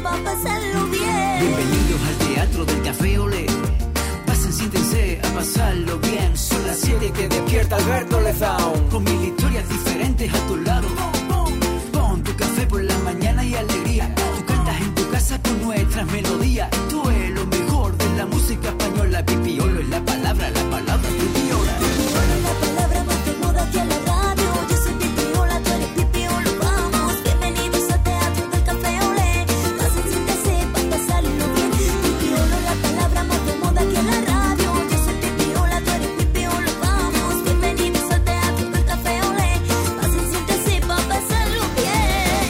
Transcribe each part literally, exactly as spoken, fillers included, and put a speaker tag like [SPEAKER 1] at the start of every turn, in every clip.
[SPEAKER 1] pa' pasarlo bien.
[SPEAKER 2] Bienvenidos al teatro del Café Olé. Pasen, siéntense a pasarlo bien. Son las siete y te despierta Alberto Lezaun. Con mil historias diferentes a tu lado. Pon tu café por la mañana y alegría. Tú cantas en tu casa con nuestras melodías. Esto es lo mejor de la música española. Pipiolo es la palabra, la palabra pipiola.
[SPEAKER 1] Pipiola es la palabra más de moda aquí en la radio. Yo soy Pipiola, tú eres Pipiolo, vamos. Bienvenidos al teatro del Café Olé. Pasen, siéntese pa' pasarlo bien. Pipiolo es la palabra más de moda aquí en la radio. Yo soy Pipiola, tú eres Pipiolo, vamos. Bienvenidos al teatro del Café Olé. Pasen, siéntese pa' pasarlo bien.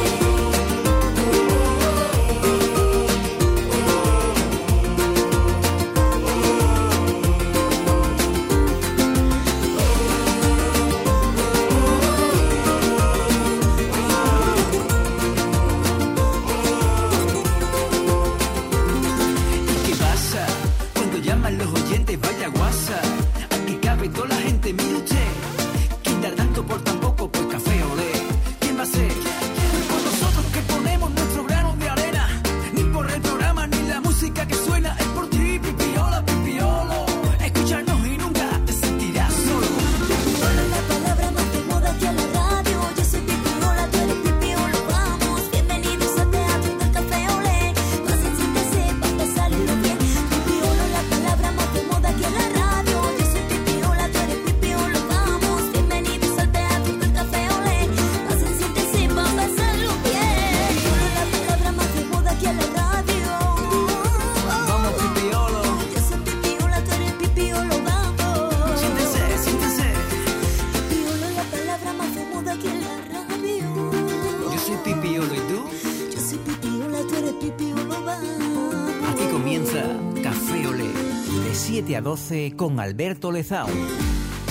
[SPEAKER 2] ¿Qué pasa? Cuando llaman los oyentes, vaya guasa. Aquí cabe toda la gente, mire usted. ¿Quién da tanto por tan poco? Pues Café Olé. ¿Quién va a ser? Por nosotros que ponemos nuestro grano de arena. Ni por el programa ni la música que suena. Es por ti, Pipiola, Pipiolo. Escucharnos y nunca te sentirás solo.
[SPEAKER 1] Pipiola es la palabra más de moda aquí en la radio. Yo soy Pipiola, tú eres Pipiolo, vamos. Bienvenidos al teatro del Café Olé. Pasen, siéntese pa' pasarlo bien. Pipiola es la palabra más de moda aquí en la radio. Yo soy Pipiola, tú eres Pipiolo, vamos. Bienvenidos al teatro del Café Olé. Pasen, siéntese pa' pasarlo bien. Pipiola es la palabra más de moda aquí en la radio.
[SPEAKER 2] Vamos, Pipiolo.
[SPEAKER 1] Yo soy Pipiola, tú eres Pipiolo, vamos.
[SPEAKER 2] Siéntese, siéntese.
[SPEAKER 1] Pipiolo es la palabra más de moda aquí en la radio.
[SPEAKER 2] Yo soy Pipiolo, ¿y tú?
[SPEAKER 1] Yo soy Pipiola, tú eres Pipiolo, vamos.
[SPEAKER 2] Aquí comienza Café Olé. De siete a doce con Alberto Lezaun.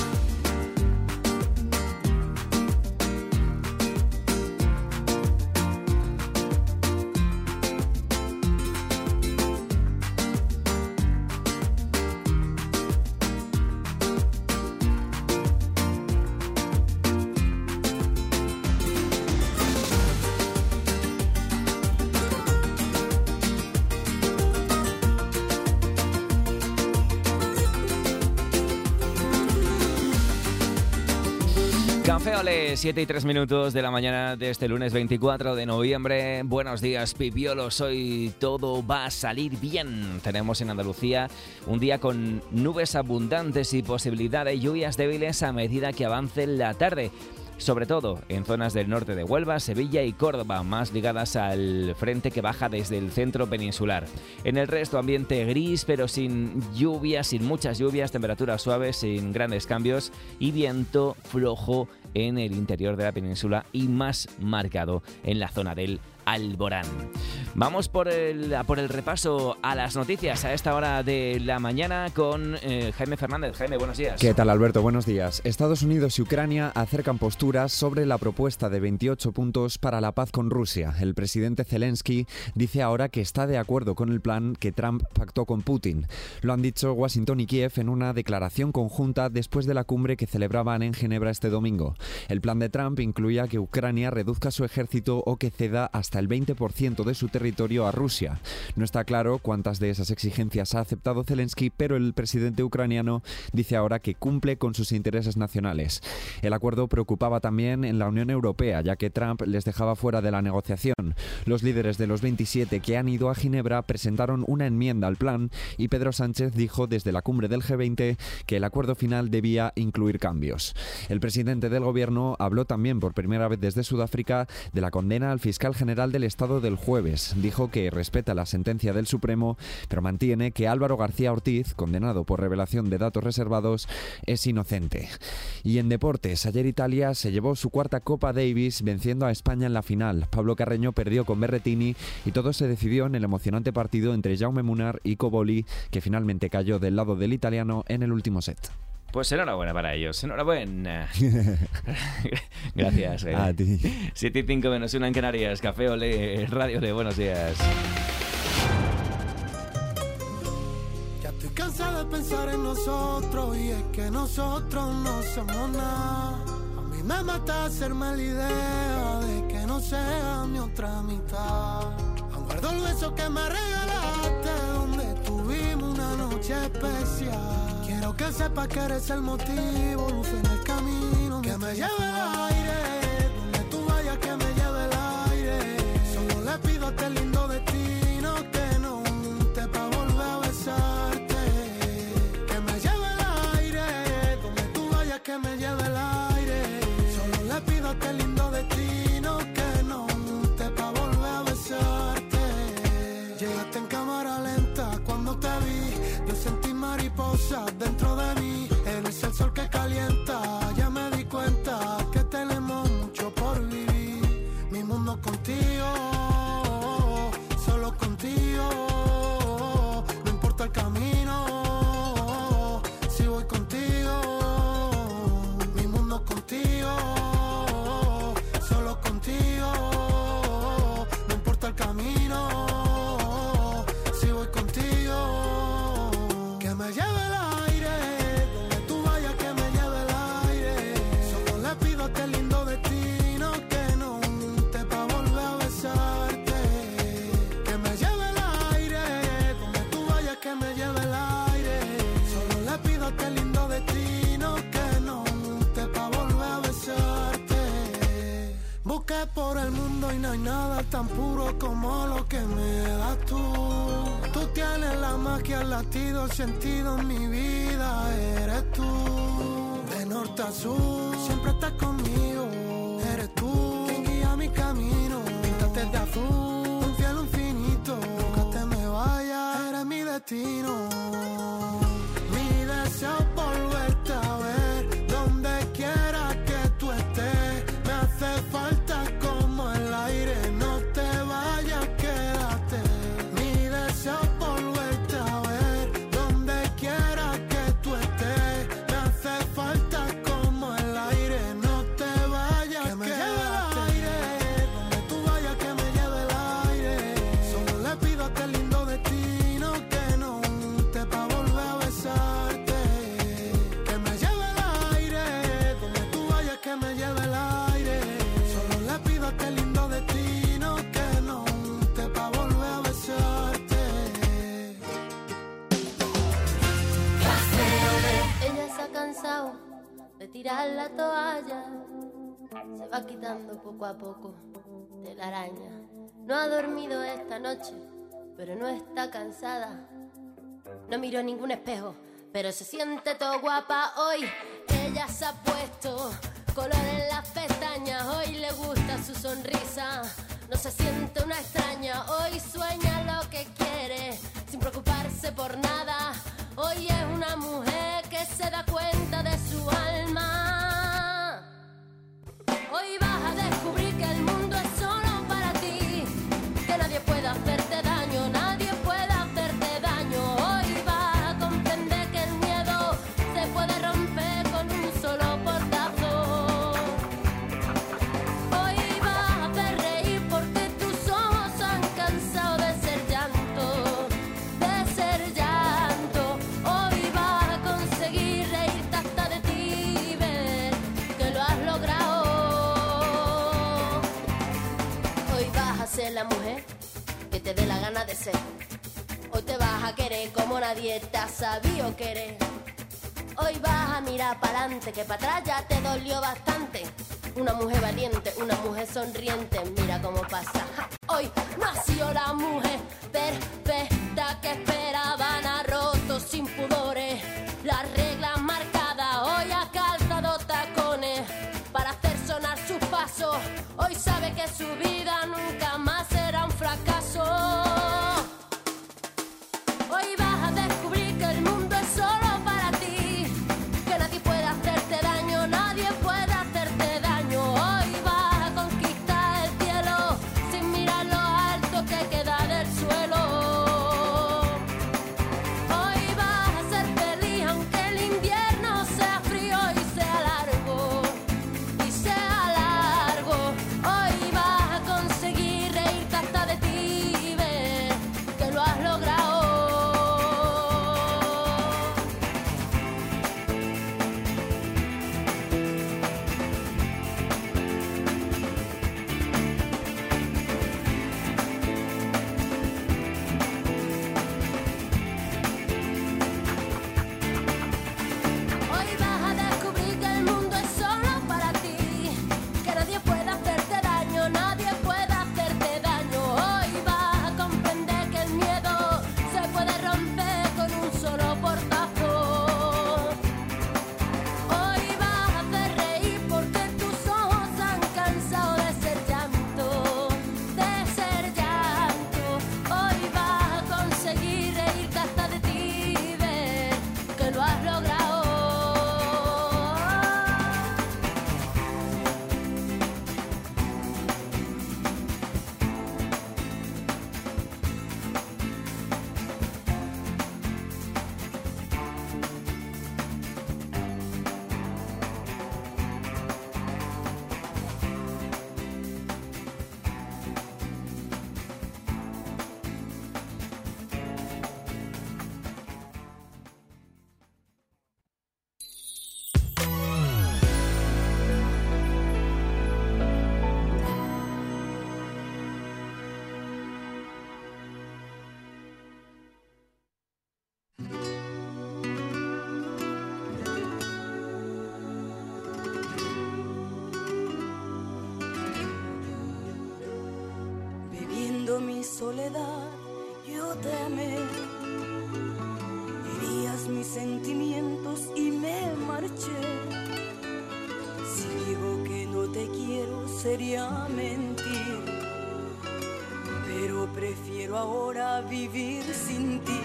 [SPEAKER 2] Café Olé, siete y tres minutos de la mañana de este lunes veinticuatro de noviembre. Buenos días, Pipiolos. Hoy todo va a salir bien. Tenemos en Andalucía un día con nubes abundantes y posibilidad de lluvias débiles a medida que avance la tarde. Sobre todo en zonas del norte de Huelva, Sevilla y Córdoba, más ligadas al frente que baja desde el centro peninsular. En el resto, ambiente gris, pero sin lluvias, sin muchas lluvias, temperaturas suaves, sin grandes cambios y viento flojo en el interior de la península y más marcado en la zona del Alborán. Vamos por el, a por el repaso a las noticias a esta hora de la mañana con eh, Jaime Fernández. Jaime, buenos días.
[SPEAKER 3] ¿Qué tal, Alberto? Buenos días. Estados Unidos y Ucrania acercan posturas sobre la propuesta de veintiocho puntos para la paz con Rusia. El presidente Zelensky dice ahora que está de acuerdo con el plan que Trump pactó con Putin. Lo han dicho Washington y Kiev en una declaración conjunta después de la cumbre que celebraban en Ginebra este domingo. El plan de Trump incluía que Ucrania reduzca su ejército o que ceda hasta el veinte por ciento de su territorio a Rusia. No está claro cuántas de esas exigencias ha aceptado Zelensky, pero el presidente ucraniano dice ahora que cumple con sus intereses nacionales. El acuerdo preocupaba también en la Unión Europea, ya que Trump les dejaba fuera de la negociación. Los líderes de los veintisiete que han ido a Ginebra presentaron una enmienda al plan y Pedro Sánchez dijo desde la cumbre del G veinte que el acuerdo final debía incluir cambios. El presidente del gobierno habló también por primera vez desde Sudáfrica de la condena al fiscal general del Estado del jueves. Dijo que respeta la sentencia del Supremo, pero mantiene que Álvaro García Ortiz, condenado por revelación de datos reservados, es inocente. Y en deportes, ayer Italia se llevó su cuarta Copa Davis venciendo a España en la final. Pablo Carreño perdió con Berrettini y todo se decidió en el emocionante partido entre Jaume Munar y Cobolli, que finalmente cayó del lado del italiano en el último set.
[SPEAKER 4] Pues enhorabuena para ellos, enhorabuena. Gracias. Eh.
[SPEAKER 3] A ti.
[SPEAKER 4] siete y cinco menos una en Canarias, Café Olé, Radio de Buenos Días.
[SPEAKER 5] Ya estoy cansada de pensar en nosotros y es que nosotros no somos nada. A mí me mata hacerme la idea de que no sea mi otra mitad. beso que me regalaste, donde tuvimos una noche especial. Quiero que sepas que eres el motivo, luz en el camino, que me lleve el aire, donde tú vayas que me lleve el aire. Solo le pido a este lindo destino que no te pa' volver a besarte. Que me lleve el aire, donde tú vayas que me lleve el aire. Solo le pido a este lindo destino que no te pa' volver a besarte. Llegaste en cámara lenta cuando te vi, yo sentí mariposas dentro de mí. Eres el sol que calienta, ya me di cuenta que tenemos mucho por vivir. Mi mundo contigo, solo contigo. No importa el camino, si voy contigo. Mi mundo contigo, solo contigo. No importa el camino, si voy contigo. Que me lleve el aire, donde tú vayas que me lleve el aire. Solo le pido a este lindo destino que no te pa' volver a besarte. Que me lleve el aire, donde tú vayas que me lleve el aire. Solo le pido a este lindo destino que no te pa' volver a besarte. Busqué por el mundo y no hay nada tan puro como lo que me das tú. Tú tienes la magia, el latido, el sentido en mi vida, eres tú. De norte a sur, siempre estás conmigo, eres tú quien guía mi camino. Píntate de azul, un cielo infinito, nunca te me vayas, eres mi destino. Mi deseo es volverte a ver, donde quiera que tú estés. Me hace falta como el aire, no te vayas, quédate. Mi deseo es volverte a ver, donde quiera que tú estés. Me hace falta como el aire, no te vayas, que me lleve el aire, donde tú vayas que me lleve el aire. Solo le pido a este lindo destino que no te pa' volver a besarte. Que me lleve el aire, donde tú vayas que me lleve el aire. Solo le pido a este lindo destino que no te pa' volver a besarte.
[SPEAKER 6] Ella se ha cansado de tirar la toalla, se va quitando poco a poco de la araña. No ha dormido esta noche, pero no está cansada. No miró en ningún espejo, pero se siente todo guapa hoy. Ella se ha puesto color en las pestañas, hoy le gusta su sonrisa. No se siente una extraña, hoy sueña lo que quiere, sin preocuparse por nada. Hoy es una mujer que se da cuenta de su alma. Hoy vas a descubrir que el mundo es solo para ti, que nadie puede hacerte daño, nadie puede hacerte daño. Hoy vas a comprender que el miedo se puede romper con un solo portazo. Hoy vas a hacer reír porque tus ojos han cansado de ser llanto, de ser llanto. Hoy vas a conseguir reírte hasta de ti y ver que lo has logrado. Hoy vas a ser la mujer que te dé la gana de ser. Hoy te vas a querer como nadie te ha sabido querer. Hoy vas a mirar para adelante, que para atrás ya te dolió bastante. Una mujer valiente, una mujer sonriente, mira cómo pasa. ¡Ja! Hoy nació la mujer perfecta que esperaban, ha roto sin pudores las reglas marcadas. Hoy ha calzado tacones para hacer sonar sus pasos. Hoy sabe que su vida nunca más será un fracaso. Hoy vas a descubrir que el mundo es solo para ti, que nadie puede hacerte daño, nadie puede hacerte daño. Hoy vas a conquistar el cielo sin mirar lo alto que queda del suelo.
[SPEAKER 1] Viendo mi soledad, yo te amé. Herías mis sentimientos y me marché. Si digo que no te quiero, sería mentir. Pero prefiero ahora vivir sin ti.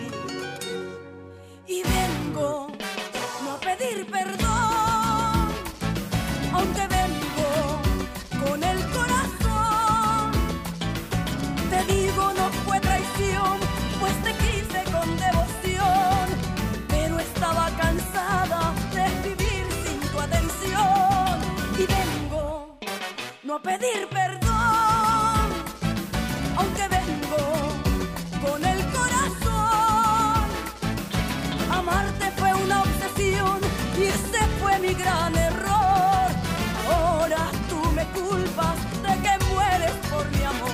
[SPEAKER 1] Y vengo no a pedir perdón, aunque vengo con el corazón. Te digo no fue traición, pues te quise con devoción, pero estaba cansada de vivir sin tu atención. Y vengo no a pedir perdón, aunque vengo con el corazón. Amarte fue una obsesión y ese fue mi gran error. Ahora tú me culpas de que mueres por mi amor.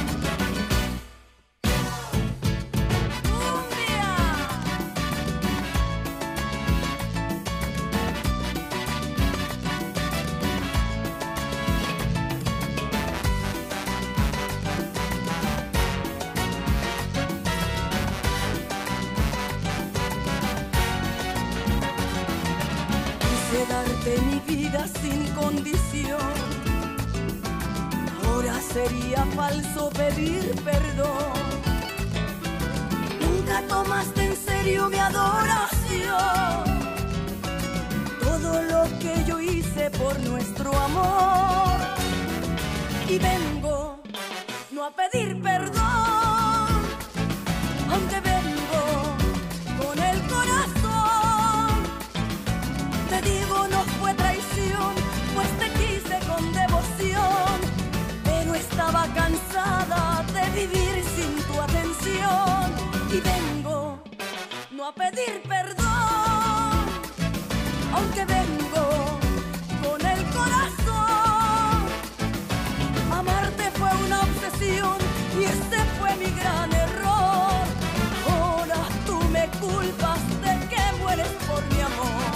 [SPEAKER 1] Darte mi vida sin condición. Ahora sería falso pedir perdón. Nunca tomaste en serio mi adoración. Todo lo que yo hice por nuestro amor. Y vengo no a pedir perdón, aunque vengo con el corazón. Te digo no fue traición, pues te quise con devoción, pero estaba cansada de vivir sin tu atención. Y vengo no a pedir perdón, aunque vengo con el corazón. Amarte fue una obsesión y ese fue mi gran error. Ahora tú me culpas de que mueres por mi amor.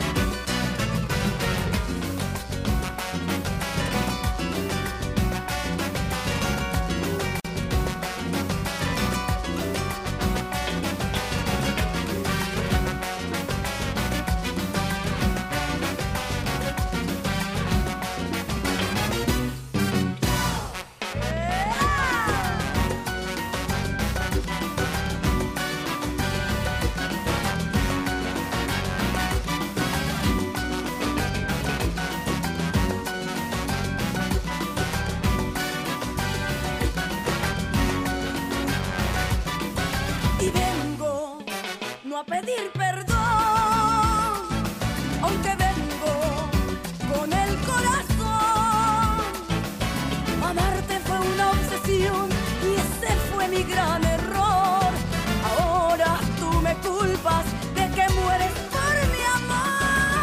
[SPEAKER 1] A pedir perdón, aunque vengo con el corazón. Amarte fue una obsesión y ese fue mi gran error. Ahora tú me culpas de que mueres por mi amor.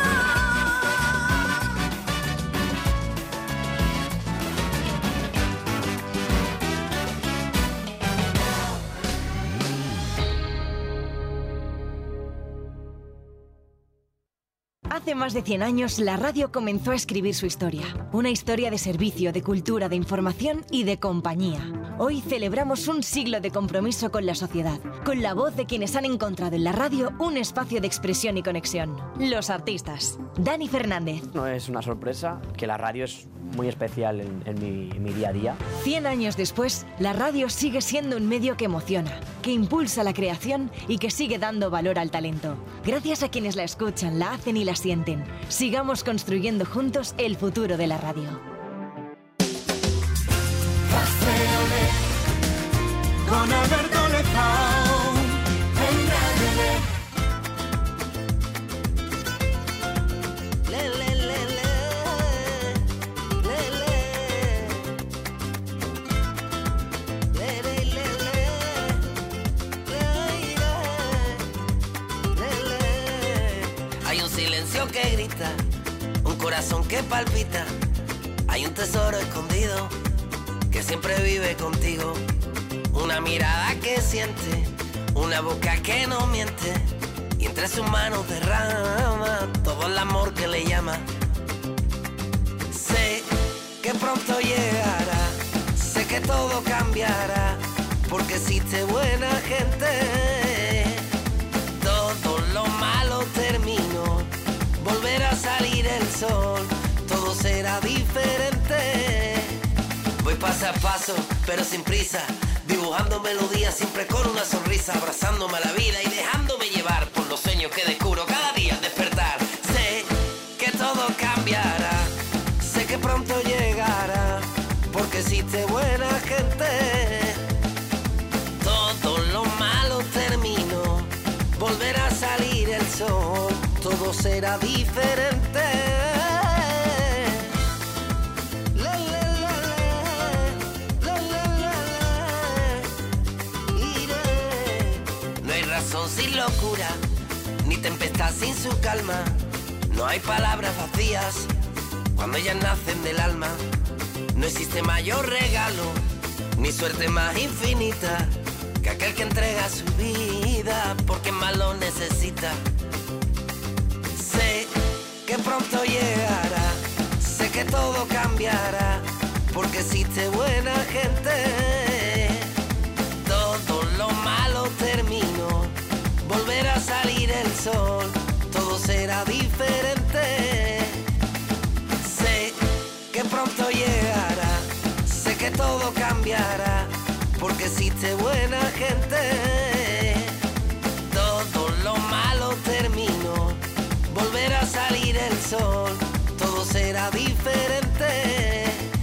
[SPEAKER 7] Hace más de cien años, la radio comenzó a escribir su historia. Una historia de servicio, de cultura, de información y de compañía. Hoy celebramos un siglo de compromiso con la sociedad, con la voz de quienes han encontrado en la radio un espacio de expresión y conexión. Los artistas. Dani Fernández.
[SPEAKER 8] No es una sorpresa que la radio es muy especial en, en, mi, en mi día a día.
[SPEAKER 7] Cien años después, la radio sigue siendo un medio que emociona, que impulsa la creación y que sigue dando valor al talento. Gracias a quienes la escuchan, la hacen y la sienten. Sigamos construyendo juntos el futuro de la radio.
[SPEAKER 5] Con Alberto Lezao en Radio
[SPEAKER 9] Le, le, le, le, le, le, le, le, le, le. Hay un silencio que grita, un corazón que palpita, hay un tesoro escondido que siempre vive contigo. Una mirada que siente, una boca que no miente, y entre sus manos derrama todo el amor que le llama. Sé que pronto llegará, sé sé que todo cambiará, porque existe buena gente. Todo lo malo terminó, volverá a salir el sol, todo será diferente. Voy paso a paso, pero sin prisa, dibujando melodías siempre con una sonrisa, abrazándome a la vida y dejándome llevar por los sueños que descubro cada día al despertar. Sé que todo cambiará, sé que pronto llegará, porque existe buena gente. Todo lo malo terminó, volverá a salir el sol, todo será diferente. Razón sin locura, ni tempestad sin su calma. No hay palabras vacías cuando ellas nacen del alma. No existe mayor regalo, ni suerte más infinita que aquel que entrega su vida porque más lo necesita. Sé que pronto llegará, sé que todo cambiará, porque existe buena gente. Todo lo malo terminó, volverá a salir el sol, todo será diferente. Sé que pronto llegará, sé que todo cambiará, porque existe buena gente. Todo lo malo terminó, volverá a salir el sol, todo será diferente.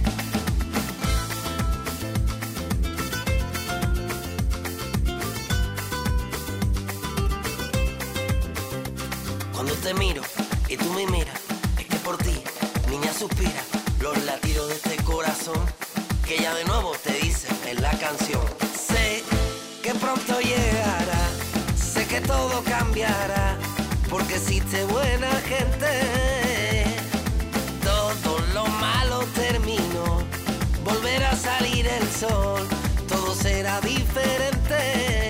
[SPEAKER 9] Cuando te miro y tú me miras, es que por ti, niña, suspira los latidos de este corazón que ya de nuevo te dice en la canción. Sé que pronto llegará, sé que todo cambiará, porque existe buena gente. Todo lo malo terminó, volverá a salir el sol, todo será diferente.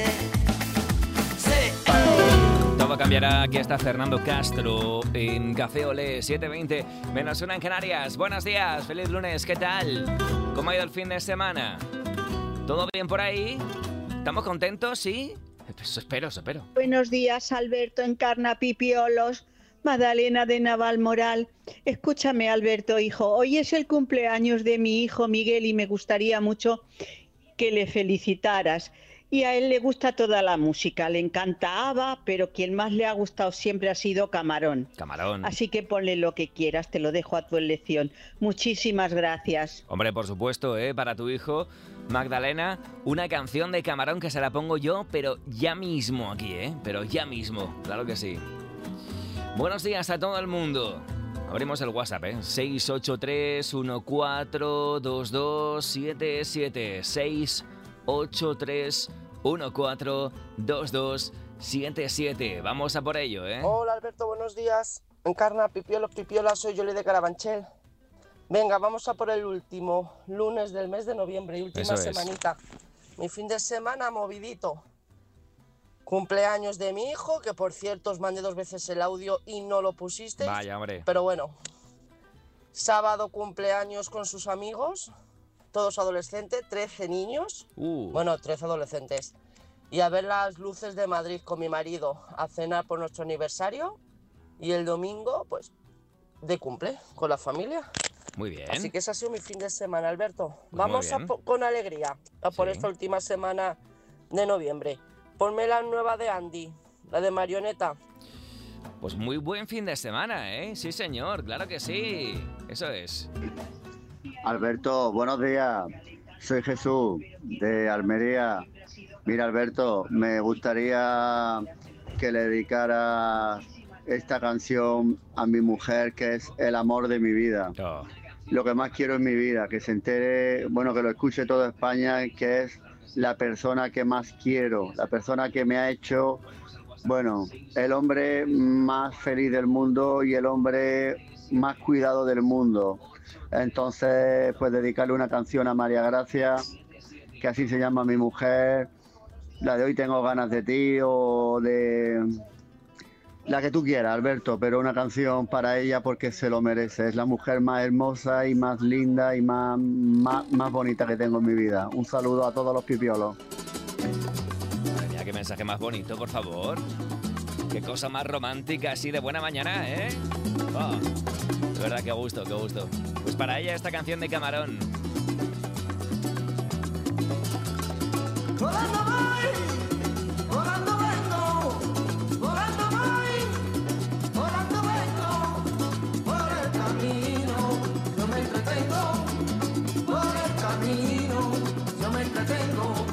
[SPEAKER 9] Sé.
[SPEAKER 2] Todo cambiará. Aquí está Fernando Castro en Café Olé, siete veinte, menos una en Canarias. Buenos días, feliz lunes, ¿qué tal? ¿Cómo ha ido el fin de semana? ¿Todo bien por ahí? ¿Estamos contentos? ¿Sí? Eso espero, eso espero.
[SPEAKER 10] Buenos días, Alberto, Encarna, Pipiolos, Magdalena de Navalmoral. Escúchame, Alberto, hijo, hoy es el cumpleaños de mi hijo Miguel y me gustaría mucho que le felicitaras. Y a él le gusta toda la música, le encanta ABBA, pero quien más le ha gustado siempre ha sido Camarón.
[SPEAKER 2] Camarón.
[SPEAKER 10] Así que ponle lo que quieras, te lo dejo a tu elección. Muchísimas gracias.
[SPEAKER 2] Hombre, por supuesto, ¿eh? Para tu hijo, Magdalena, una canción de Camarón que se la pongo yo, pero ya mismo aquí, ¿eh? Pero ya mismo, claro que sí. Buenos días a todo el mundo. Abrimos el WhatsApp, ¿eh? seis ocho tres uno cuatro dos dos siete siete. seis ocho tres uno cuatro dos dos siete siete. Vamos a por ello, ¿eh?
[SPEAKER 11] Hola, Alberto, buenos días. Encarna, Pipiolo, Pipiola, soy Yoli de Carabanchel. Venga, vamos a por el último lunes del mes de noviembre y última
[SPEAKER 2] Eso es.
[SPEAKER 11] semanita. Mi fin de semana movidito. Cumpleaños de mi hijo, que por cierto os mandé dos veces el audio y no lo pusisteis.
[SPEAKER 2] Vaya, hombre.
[SPEAKER 11] Pero bueno. Sábado cumpleaños con sus amigos, todos adolescentes, trece niños.
[SPEAKER 2] Uh.
[SPEAKER 11] Bueno, trece adolescentes. Y a ver las luces de Madrid con mi marido, a cenar por nuestro aniversario. Y el domingo, pues, de cumple con la familia.
[SPEAKER 2] Muy bien.
[SPEAKER 11] Así que ese ha sido mi fin de semana, Alberto.
[SPEAKER 2] Pues
[SPEAKER 11] Vamos a
[SPEAKER 2] bien.
[SPEAKER 11] po- con alegría a por
[SPEAKER 2] Sí.
[SPEAKER 11] esta última semana de noviembre. Ponme la nueva de Andy, la de Marioneta.
[SPEAKER 2] Pues muy buen fin de semana, ¿eh? Sí, señor, claro que sí. Eso es.
[SPEAKER 12] Alberto, buenos días. Soy Jesús, de Almería. Mira, Alberto, me gustaría que le dedicara esta canción a mi mujer, que es el amor de mi vida.
[SPEAKER 2] Oh.
[SPEAKER 12] Lo que más quiero en mi vida, que se entere, bueno, que lo escuche toda España, que es la persona que más quiero, la persona que me ha hecho, bueno, el hombre más feliz del mundo y el hombre más cuidado del mundo. Entonces, pues dedicarle una canción a María Gracia, que así se llama mi mujer, la de Hoy tengo ganas de ti, o de La que tú quieras, Alberto, pero una canción para ella porque se lo merece. Es la mujer más hermosa y más linda y más, más, más bonita que tengo en mi vida. Un saludo a todos los pipiolos.
[SPEAKER 2] Madre mía, qué mensaje más bonito, por favor. Qué cosa más romántica, así de buena mañana, ¿eh? Oh, de verdad, qué gusto, qué gusto. Pues para ella esta canción de Camarón.
[SPEAKER 5] Volando voy, volando vengo, volando voy, volando vengo, por el camino yo me entretengo, por el camino yo me entretengo.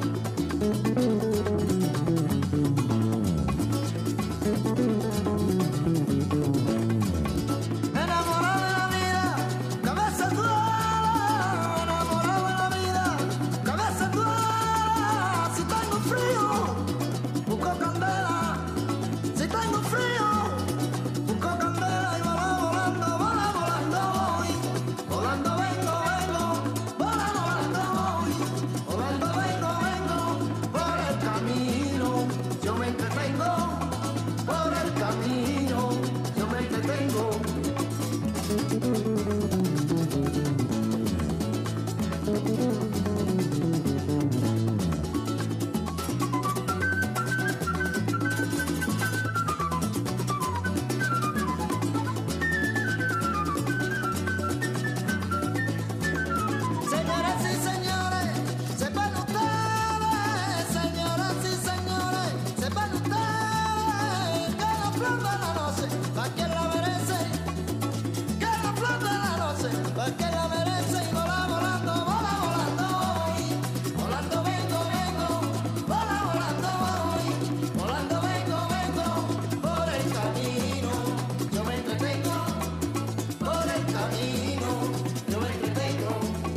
[SPEAKER 5] Enamorado de la vida, cabeza dura, enamorado de la vida, cabeza dura. Si tengo frío, busco candela. Si tengo frío, busco candela y volando, volando, volando, volando voy. Volando vengo, vengo, volando, volando voy. Volando vengo, vengo, por el camino yo me entretengo. Por el camino yo me entretengo. Señoras y señores, sepan ustedes, señoras y señores, sepan ustedes que la flor de la noche, pa' quien la merece, que la flor de la noche, pa' quien la merece, y vola volando, vola volando voy, volando vengo, vengo, vola volando voy, volando vengo, vengo, por el camino yo me entretengo, por el camino yo me entretengo.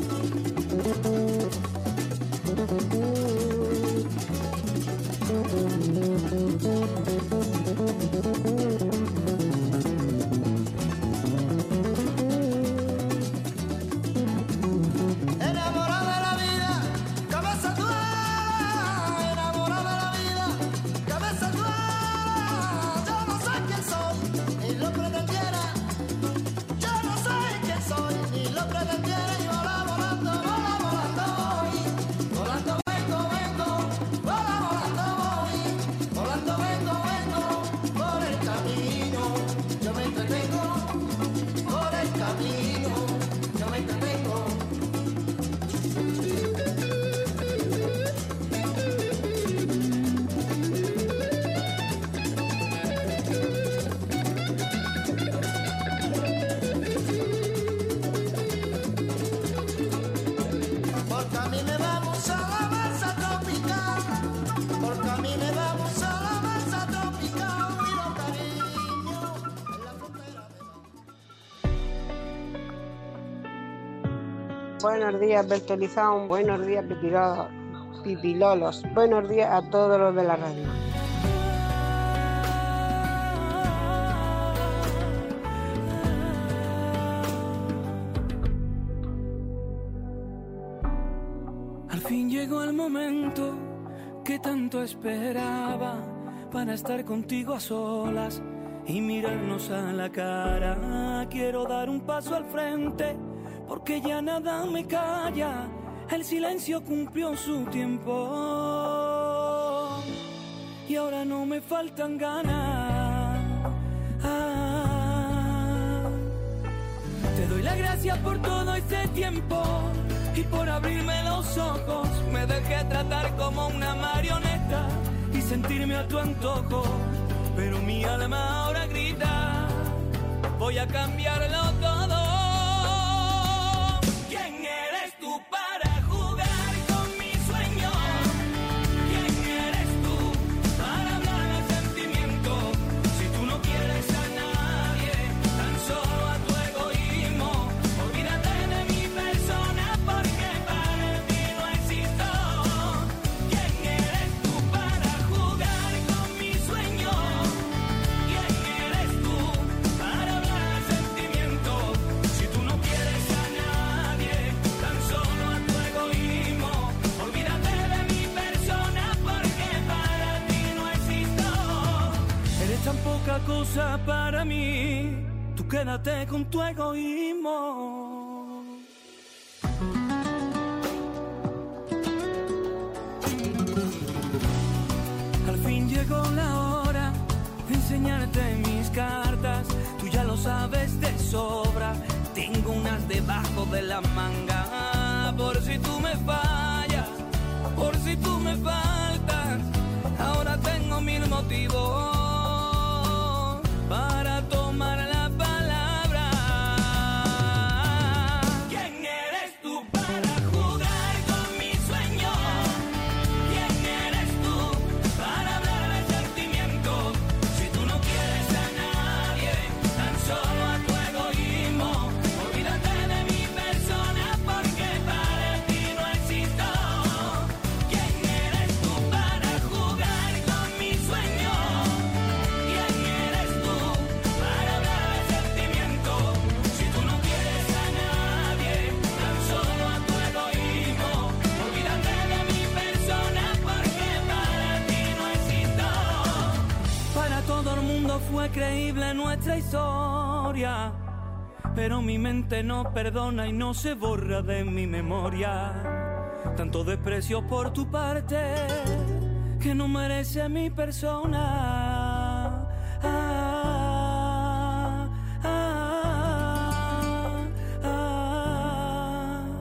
[SPEAKER 5] Enamorado de la vida, cabeza dura, enamorado de la vida, cabeza dura. Yo no sé quién soy, ni lo pretendiera. Yo no sé quién soy, ni lo pretendiera. Y vola volando, vola volando voy, volando vengo, vengo, vola volando voy, volando vengo, vengo, por el camino yo me entretengo, por el camino yo me entretengo. Porque a mí me vamos a la mesa tropical, porque a mí me vamos a la mesa tropical, y los cariños en la frontera de...
[SPEAKER 13] Buenos días, Bertolizón. Buenos días, Pipilo- Pipilolos. Buenos días a todos los de la radio.
[SPEAKER 14] Al fin llegó el momento que tanto esperaba para estar contigo a solas y mirarnos a la cara. Quiero dar un paso al frente porque ya nada me calla. El silencio cumplió su tiempo y ahora no me faltan ganas. Ah, te doy las gracias por todo este tiempo y por abrirme los ojos. Me dejé tratar como una marioneta y sentirme a tu antojo, pero mi alma ahora grita: voy a cambiarlo todo. ¿Quién eres tú para jugar con mi sueño? ¿Quién eres tú para hablar de sentimiento? Si tú no quieres a nadie, tan solo a tu egoísmo, olvídate de mi persona porque para ti no existo. ¿Quién eres tú para jugar con mi sueño? ¿Quién eres tú para hablar de sentimientos? cosa para mí. Tú quédate con tu egoísmo. Al fin llegó la hora de enseñarte mis cartas. Tú ya lo sabes de sobra. Tengo unas debajo de la manga. Por si tú me fallas, por si tú me faltas. Ahora tengo mil motivos para tomar la palabra. ¿Quién eres tú para jugar con mi sueño? ¿Quién eres tú para hablar de sentimientos? Si tú no quieres a nadie, tan solo a tu egoísmo. Olvídate de mi persona porque para ti no existo. ¿Quién eres tú para jugar con mi sueño? ¿Quién eres tú para hablar de sentimientos? Si tú no quieres a nadie, tan solo a tu egoísmo. Olvídate de mi persona porque para ti no existo. Para todo el mundo fue creíble nuestra historia, pero mi mente no perdona y no se borra de mi memoria. Tanto desprecio por tu parte que no merece mi persona. Ah, ah, ah,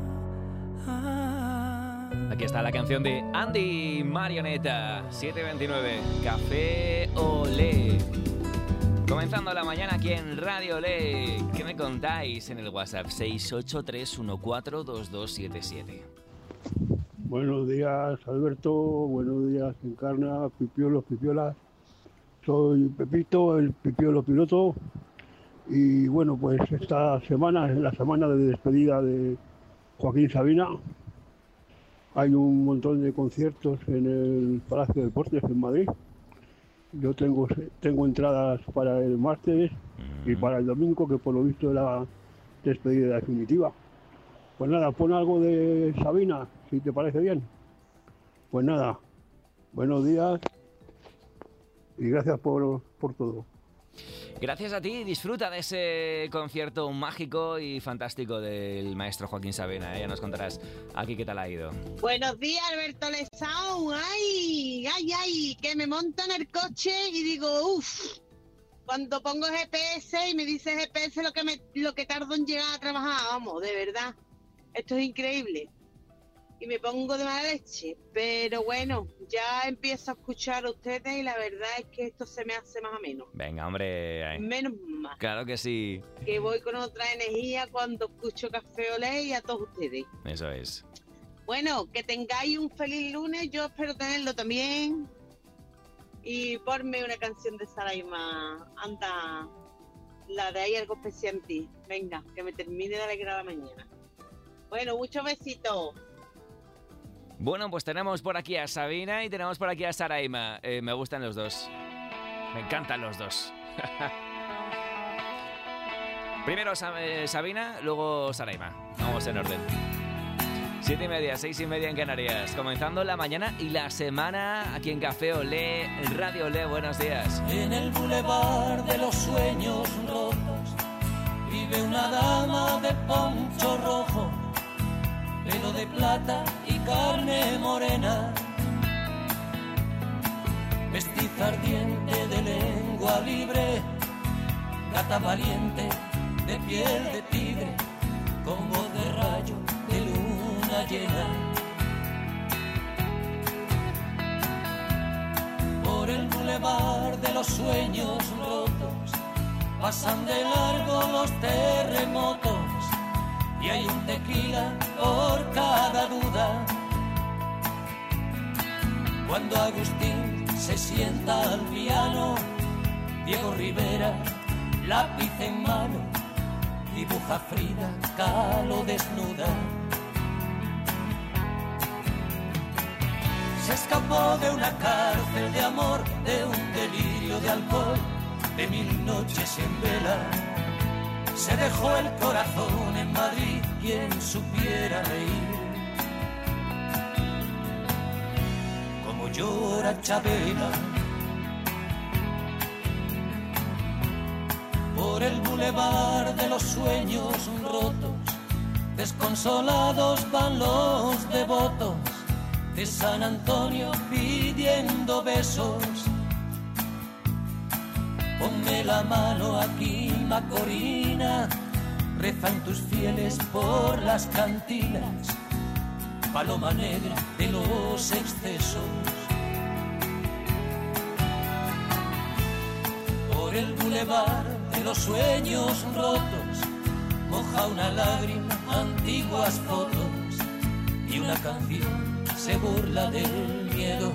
[SPEAKER 14] ah.
[SPEAKER 2] Aquí está la canción de Andy Marioneta, siete veintinueve, Café Olé. Comenzando la mañana aquí en Radio Olé. ¿Qué me contáis en el WhatsApp? seis ocho tres uno cuatro dos dos siete siete.
[SPEAKER 15] Buenos días, Alberto. Buenos días, Encarna, Pipiolos, Pipiolas. Soy Pepito, el Pipiolo piloto. Y bueno, pues esta semana es la semana de despedida de Joaquín Sabina. Hay un montón de conciertos en el Palacio de Deportes en Madrid. Yo tengo, tengo entradas para el martes y para el domingo, que por lo visto es la despedida definitiva. Pues nada, pon algo de Sabina, si te parece bien. Pues nada, buenos días y gracias por, por todo.
[SPEAKER 2] Gracias a ti, disfruta de ese concierto mágico y fantástico del maestro Joaquín Sabina, ¿eh? Ya nos contarás aquí qué tal ha ido.
[SPEAKER 16] Buenos días, Alberto Lesao. Ay, ay, ay, que me monto en el coche y digo, uff, cuando pongo G P S y me dice G P S lo que me, lo que tardo en llegar a trabajar, vamos, de verdad, esto es increíble. Y me pongo de mala leche, pero bueno, ya empiezo a escuchar a ustedes y la verdad es que esto se me hace más ameno.
[SPEAKER 2] Venga, hombre.
[SPEAKER 16] Menos mal.
[SPEAKER 2] Claro que sí.
[SPEAKER 16] Que voy con otra energía cuando escucho Café Olé y a todos ustedes.
[SPEAKER 2] Eso es.
[SPEAKER 16] Bueno, que tengáis un feliz lunes, yo espero tenerlo también. Y ponme una canción de Saraima, anda, la de Hay algo especial en ti. Venga, que me termine de alegrar la mañana. Bueno, muchos besitos.
[SPEAKER 2] Bueno, pues tenemos por aquí a Sabina y tenemos por aquí a Saraima. Eh, me gustan los dos. Me encantan los dos. Primero eh, Sabina, luego Saraima. Vamos en orden. Siete y media, seis y media en Canarias. Comenzando la mañana y la semana aquí en Café Olé, Radio Olé. Buenos días.
[SPEAKER 14] En el bulevar de los sueños rotos vive una dama de poncho rojo, pelo de plata y carne morena, mestiza ardiente de lengua libre, gata valiente de piel de tigre, con voz de rayo de luna llena. Por el bulevar de los sueños rotos pasan de largo los terremotos y hay un tequila por cada duda. Cuando Agustín se sienta al piano, Diego Rivera, lápiz en mano, dibuja Frida Kahlo desnuda. Se escapó de una cárcel de amor, de un delirio de alcohol, de mil noches en vela. Se dejó el corazón en Madrid, quien supiera reír como llora Chabela. Por el bulevar de los sueños rotos, desconsolados van los devotos de San Antonio pidiendo besos. Ponme la mano aquí, Macorina, rezan tus fieles por las cantinas, paloma negra de los excesos. Por el bulevar de los sueños rotos, moja una lágrima antiguas fotos y una canción se burla del miedo.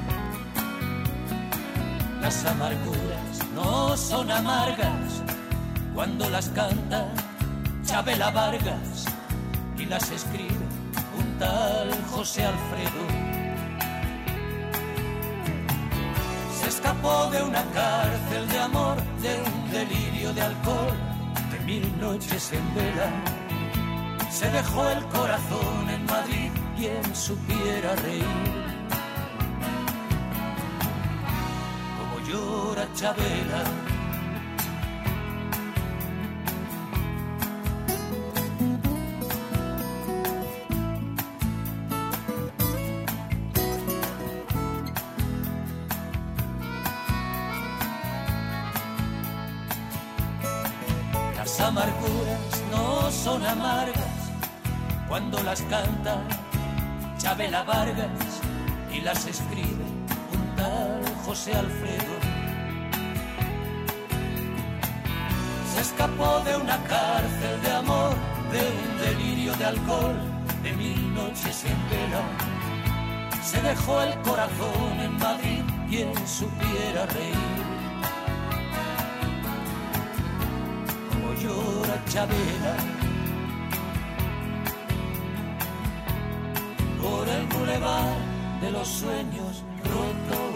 [SPEAKER 14] Las amarguras no son amargas cuando las canta Chabela Vargas y las escribe un tal José Alfredo. Se escapó de una cárcel de amor, de un delirio de alcohol, de mil noches en vela. Se dejó el corazón en Madrid, quien supiera reír como llora Chabela. Las amarguras no son amargas cuando las canta Chabela Vargas y las escribe un tal José Alfredo. Se escapó de una cárcel de amor, de un delirio de alcohol, de mil noches en vela. Se dejó el corazón en Madrid, quien supiera reír como llora Chabela. Por el bulevar de los sueños rotos.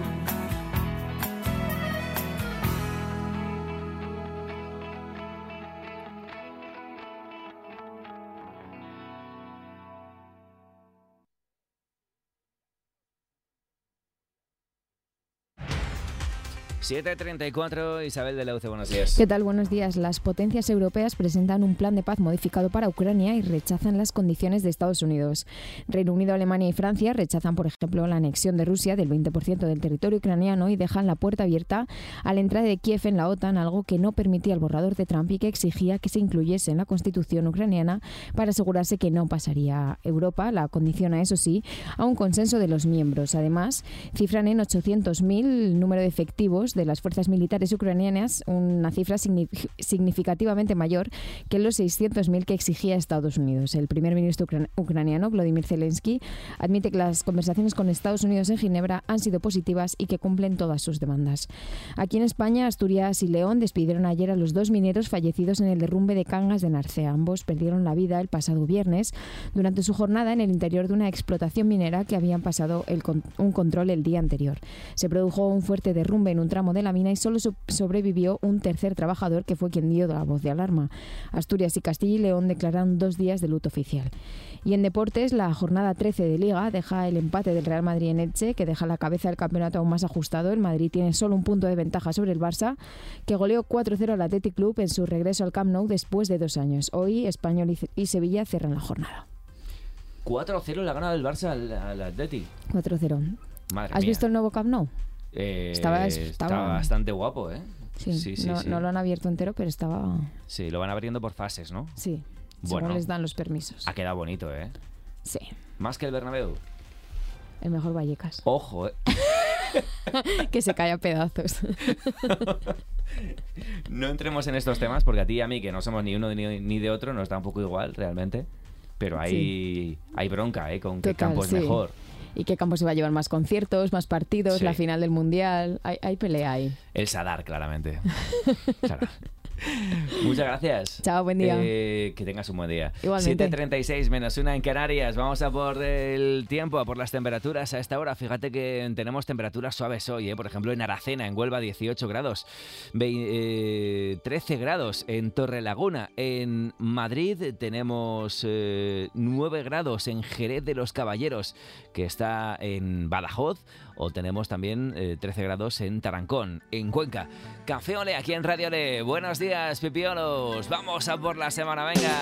[SPEAKER 2] siete treinta y cuatro, Isabel de Leuce, buenos días.
[SPEAKER 17] ¿Qué tal? Buenos días. Las potencias europeas presentan un plan de paz modificado para Ucrania y rechazan las condiciones de Estados Unidos. Reino Unido, Alemania y Francia rechazan, por ejemplo, la anexión de Rusia del veinte por ciento del territorio ucraniano y dejan la puerta abierta a la entrada de Kiev en la OTAN, algo que no permitía el borrador de Trump y que exigía que se incluyese en la constitución ucraniana para asegurarse que no pasaría Europa. La condiciona, eso sí, a un consenso de los miembros. Además, cifran en ochocientos mil el número de efectivos de las fuerzas militares ucranianas, una cifra signif- significativamente mayor que los seiscientos mil que exigía Estados Unidos. El primer ministro ucran- ucraniano, Volodymyr Zelensky, admite que las conversaciones con Estados Unidos en Ginebra han sido positivas y que cumplen todas sus demandas. Aquí en España, Asturias y León despidieron ayer a los dos mineros fallecidos en el derrumbe de Cangas de Narcea. Ambos perdieron la vida el pasado viernes durante su jornada en el interior de una explotación minera que habían pasado el con- un control el día anterior. Se produjo un fuerte derrumbe en un tramo de la mina y solo so- sobrevivió un tercer trabajador, que fue quien dio la voz de alarma. Asturias y Castilla y León declararon dos días de luto oficial. Y en deportes, la jornada trece de Liga deja el empate del Real Madrid en Elche, que deja la cabeza del campeonato aún más ajustado. El Madrid tiene solo un punto de ventaja sobre el Barça, que goleó cuatro cero al Athletic Club en su regreso al Camp Nou después de dos años. Hoy, Español y Ce- y Sevilla cierran la jornada.
[SPEAKER 2] cuatro cero le ha ganado el Barça al, al Atleti.
[SPEAKER 17] cuatro cero.
[SPEAKER 2] Madre
[SPEAKER 17] ¿Has
[SPEAKER 2] mía.
[SPEAKER 17] visto el nuevo Camp Nou?
[SPEAKER 2] Eh,
[SPEAKER 17] Estaba-
[SPEAKER 2] estaba,
[SPEAKER 17] estaba-
[SPEAKER 2] bastante guapo, ¿eh?
[SPEAKER 17] Sí,
[SPEAKER 2] sí, sí,
[SPEAKER 17] no,
[SPEAKER 2] sí.
[SPEAKER 17] no lo han abierto entero, pero estaba...
[SPEAKER 2] Sí, lo van abriendo por fases, ¿no?
[SPEAKER 17] Sí,
[SPEAKER 2] Bueno,
[SPEAKER 17] según les dan los permisos.
[SPEAKER 2] ha quedado bonito, ¿eh?
[SPEAKER 17] Sí,
[SPEAKER 2] Más que el Bernabéu.
[SPEAKER 17] el mejor Vallecas.
[SPEAKER 2] Ojo, ¿eh?
[SPEAKER 17] Que se cae a pedazos.
[SPEAKER 2] No entremos en estos temas porque a ti y a mí, que no somos ni uno ni, ni de otro, nos da un poco igual realmente. Pero hay,
[SPEAKER 17] Sí.
[SPEAKER 2] hay bronca, ¿eh? Con qué
[SPEAKER 17] Total,
[SPEAKER 2] campo es
[SPEAKER 17] sí.
[SPEAKER 2] mejor.
[SPEAKER 17] ¿Y qué campo se va a llevar más conciertos, más partidos,
[SPEAKER 2] Sí.
[SPEAKER 17] la final del Mundial? Hay, hay pelea ahí.
[SPEAKER 2] El Sadar, claramente. Sadar. Muchas gracias.
[SPEAKER 17] Chao, buen día.
[SPEAKER 2] Eh, que tengas un buen día.
[SPEAKER 17] Igualmente.
[SPEAKER 2] siete treinta y seis menos una en Canarias. Vamos a por el tiempo, a por las temperaturas a esta hora. Fíjate que tenemos temperaturas suaves hoy, ¿eh? Por ejemplo, en Aracena, en Huelva, dieciocho grados. Ve- eh, trece grados en Torrelaguna. En Madrid tenemos eh, nueve grados en Jerez de los Caballeros, que está en Badajoz. O tenemos también eh, trece grados en Tarancón, en Cuenca. Café Olé, aquí en Radio Olé. Buenos días. días, pipiolos. Vamos a por la semana, venga.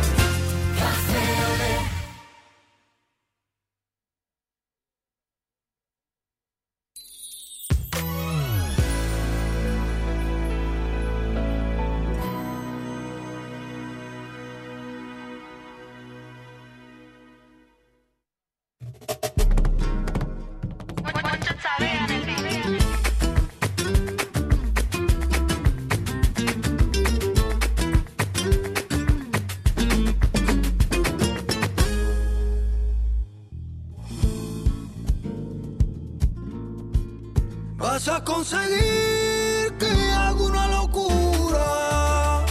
[SPEAKER 5] Vas a conseguir que haga una locura.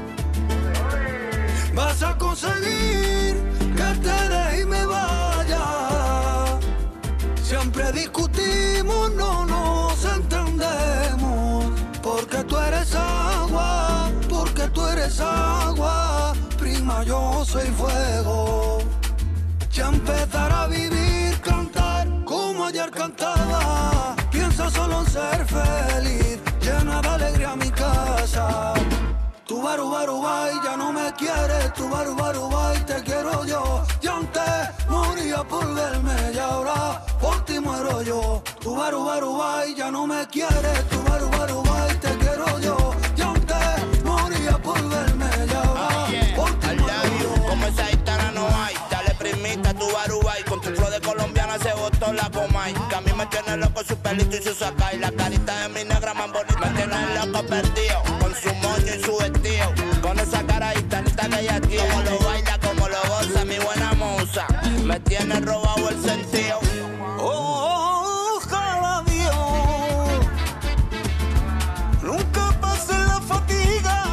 [SPEAKER 5] Vas a conseguir que te deje y me vaya. Siempre discutimos, no nos entendemos. Porque tú eres agua, porque tú eres agua. Prima, yo soy fuego. Ya empezar a vivir, cantar como ayer cantaba. Piensa solo en ser feliz, llena de alegría mi casa. Tu baru baru bye, ya no me quieres. Tu baru baru bye, te quiero yo. Ya antes moría por verme y ahora por ti muero yo. Tu baru baru bye, ya no me quieres. Tu baru baru bye, te quiero yo. Ya antes moría por verme y ahora
[SPEAKER 18] oh, yeah.
[SPEAKER 5] por ti muero yo.
[SPEAKER 18] Como esa gitana no hay, dale primita tu barubay. Con tu flow de colombiana se botó la comay. Que a mí me tiene loco su pelito y su sacay. La carita de mi negra más bonita me tiene loco perdido. Con su moño y su vestido. Con esa cara gitanita que ella tiene. Como lo baila, como lo goza, mi buena musa. Me tiene robado el sentido.
[SPEAKER 5] Oh, ojalá Dios nunca pase la fatiga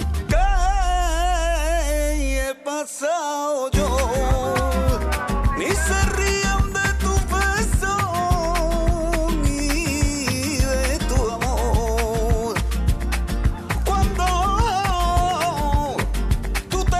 [SPEAKER 5] que he pasado yo. Ni se rían de tu beso, ni de tu amor. Cuando tú te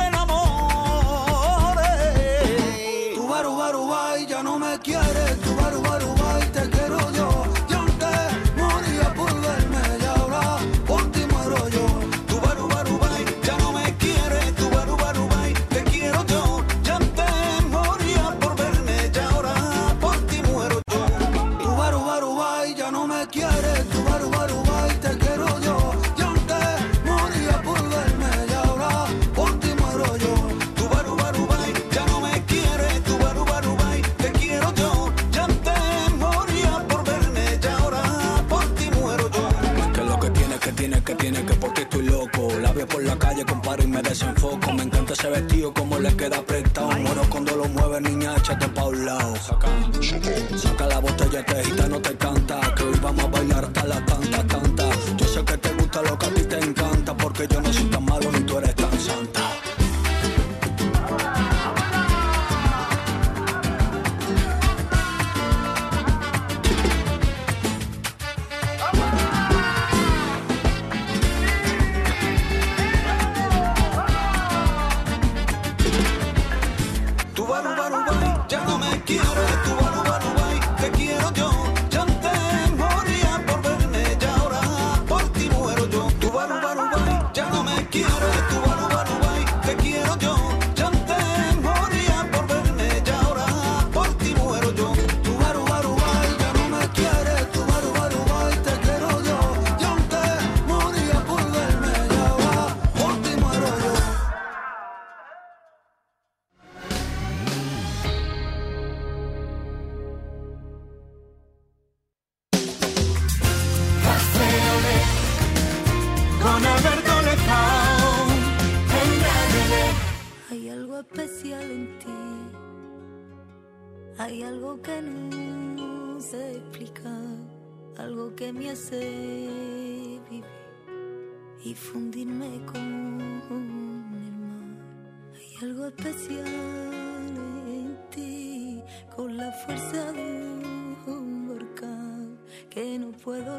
[SPEAKER 5] enamores, tu baru baru bye, ya no me quieres. Tu baru baru bye, te quiero yo. Ya antes moría por verme y ahora por ti muero yo. Tu baru baru bye, ya no me quieres. Tu baru baru bye, te quiero yo. Ya antes moría por verme y ahora por ti muero yo. Tu baru baru bye, ya no me quieres. Tu baru baru bye, te quiero yo. Ya antes moría por verme y ahora por ti muero yo. Tu baru baru bye, ya no me quieres. Tu baru baru bye, te quiero yo. Ya antes moría por verme y ahora por ti muero yo.
[SPEAKER 19] Que lo que tiene, que tiene, que tiene, que por ti estoy loco. La veo por la calle, comparo y me desenfoco. Me encanta ese vestido, como le queda apretado. Muero cuando lo mueve, niña, échate pa' un lado. Saca, saca la botella, te gita, no te canta. Que hoy vamos a bailar hasta las tantas, tantas. Yo sé que te gusta lo que a ti te encanta. Porque yo no soy tan malo ni tú eres tan santa.
[SPEAKER 5] Tu baru baru bye, ya no me quieres. Tu baru baru bye, te quiero yo. Ya antes moría por verme y ahora por ti muero yo. Tu baru baru bye, ya no me quieres. Tu baru baru bye, te quiero yo. Ya antes moría por verme y ahora por ti muero yo. Tu baru baru bye, ya no me quieres. Tu baru baru bye, te quiero yo. Ya antes moría por verme y ahora por ti muero yo.
[SPEAKER 14] Con Alberto Lezao en Radio.
[SPEAKER 1] Hay algo especial en ti, hay algo que no sé explicar, algo que me hace vivir y fundirme con el mar. Hay algo especial en ti, con la fuerza de un volcán que no puedo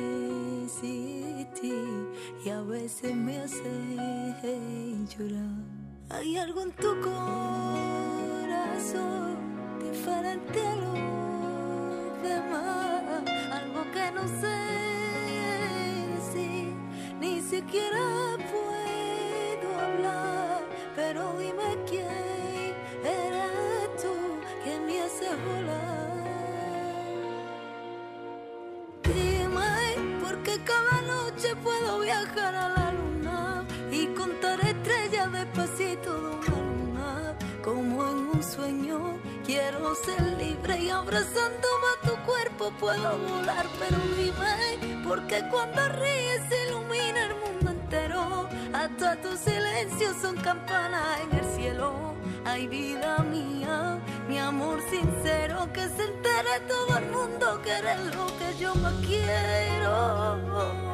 [SPEAKER 1] resistir y a veces me hace llorar. Hay algo en tu corazón diferente a los demás, algo que no sé decir ni siquiera siquiera puedo hablar, pero dime quién eres tú que me hace volar. Dime por qué cada noche puedo viajar a la luna y contar estrellas despacito de una luna, como en un sueño. Quiero ser libre y abrazándome a tu cuerpo puedo volar, pero dime por qué cuando ríes se ilumina el mundo entero, hasta tus silencios son campanas en el cielo. Ay, vida mía, mi amor sincero, que se entere todo el mundo que eres lo que yo más quiero.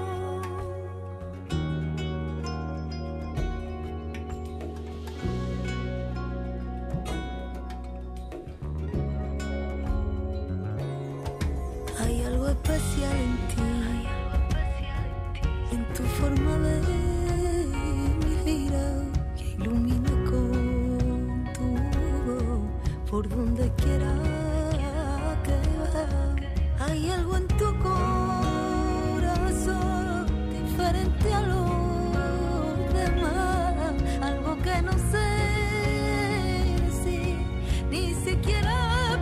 [SPEAKER 1] Hay algo especial en ti, en tu forma de mirar, que ilumina con tu voz por donde quiera que vaya. Hay algo en tu corazón diferente a los demás, algo que no sé decir, ni siquiera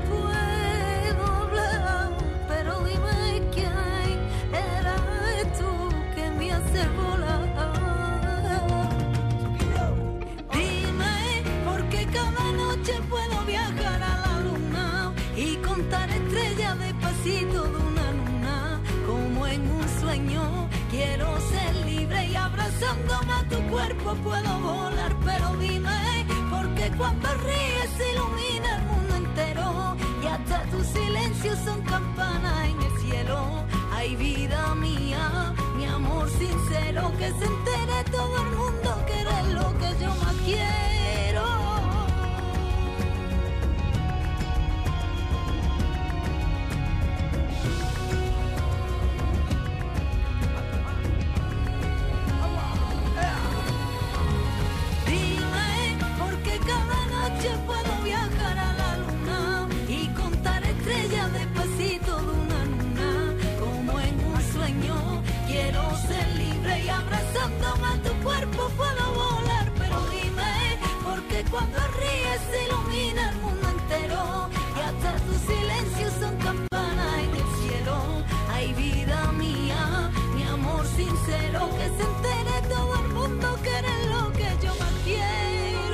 [SPEAKER 1] de una luna, como en un sueño. Quiero ser libre y abrazándome a tu cuerpo puedo volar, pero dime porque cuando ríes se ilumina el mundo entero y hasta tus silencios son campanas en el cielo. Ay, vida mía, mi amor sincero, que se entere todo el mundo que eres lo que yo más quiero. Puedo viajar a la luna y contar estrellas despacito de una luna, como en un sueño. Quiero ser libre y abrazándome a tu cuerpo puedo volar, pero dime porque cuando ríes se ilumina el mundo entero y hasta tus silencios son campanas en el cielo. Ay, vida mía, mi amor sincero, que se entere todo el mundo que eres lo que yo más quiero.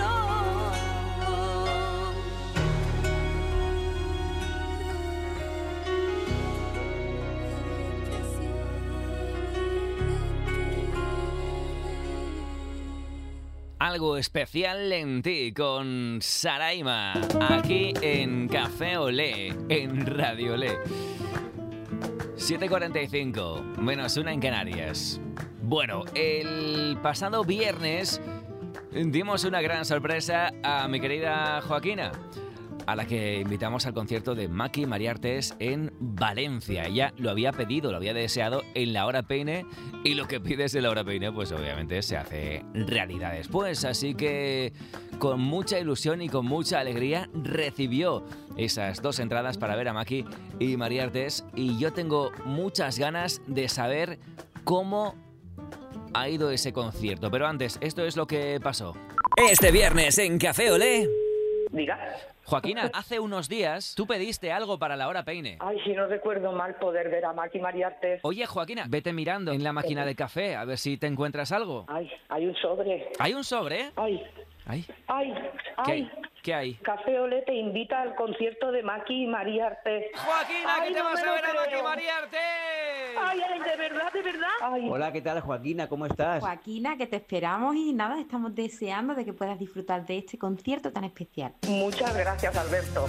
[SPEAKER 2] Algo especial en ti con Saraima, aquí en Café Olé, en Radio Olé. siete cuarenta y cinco, menos una en Canarias. Bueno, el pasado viernes dimos una gran sorpresa a mi querida Joaquina, a la que invitamos al concierto de Maki Mariartes en Valencia. Ella lo había pedido, lo había deseado en la hora peine, y lo que pides en la hora peine pues obviamente se hace realidad después. Así que con mucha ilusión y con mucha alegría recibió esas dos entradas para ver a Maki y Mariartes, y yo tengo muchas ganas de saber cómo ha ido ese concierto. Pero antes, esto es lo que pasó. Este viernes en Café Olé.
[SPEAKER 20] Diga.
[SPEAKER 2] Joaquina, hace unos días tú pediste algo para la hora peine.
[SPEAKER 20] Ay, si no recuerdo mal, poder ver a Maki Mariartes.
[SPEAKER 2] Oye, Joaquina, vete mirando en la máquina de café a ver si te encuentras algo.
[SPEAKER 20] Ay, hay un sobre.
[SPEAKER 2] ¿Hay un sobre?
[SPEAKER 20] Ay.
[SPEAKER 2] Ay.
[SPEAKER 20] Ay, ay.
[SPEAKER 2] ¿Qué, ¿Qué hay?
[SPEAKER 20] Café Olé te invita al concierto de Maki Mariartes.
[SPEAKER 2] ¡Joaquina,
[SPEAKER 20] ay,
[SPEAKER 2] que te
[SPEAKER 20] no
[SPEAKER 2] vas
[SPEAKER 20] me
[SPEAKER 2] a ver
[SPEAKER 20] lo
[SPEAKER 2] a Maki
[SPEAKER 20] creo.
[SPEAKER 2] Mariartes!
[SPEAKER 20] Ay, ay, de verdad, de verdad. Ay.
[SPEAKER 21] Hola, ¿qué tal, Joaquina? ¿Cómo estás?
[SPEAKER 22] Joaquina, que te esperamos y nada, estamos deseando de que puedas disfrutar de este concierto tan especial.
[SPEAKER 20] Muchas gracias, Alberto.